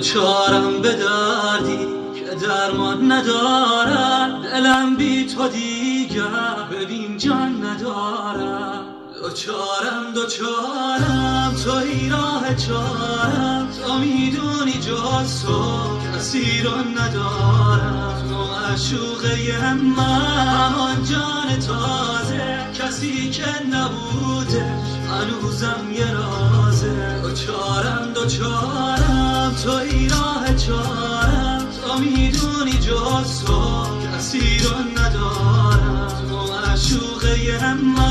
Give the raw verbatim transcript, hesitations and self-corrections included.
دوچارم به دردی که درمان ندارد، دلم بی تو دیگر ببین جان ندارم. دوچارم دوچارم توی راه چارم، تو میدونی جز تو کسی رو ندارم. تو معشوقه من همان جان تازه، کسی که نبودش هنوزم یه رازه. دوچارم دوچارم توی راه چارم، تو میدونی جز تو کسی رو ندارم. تو معشوقه من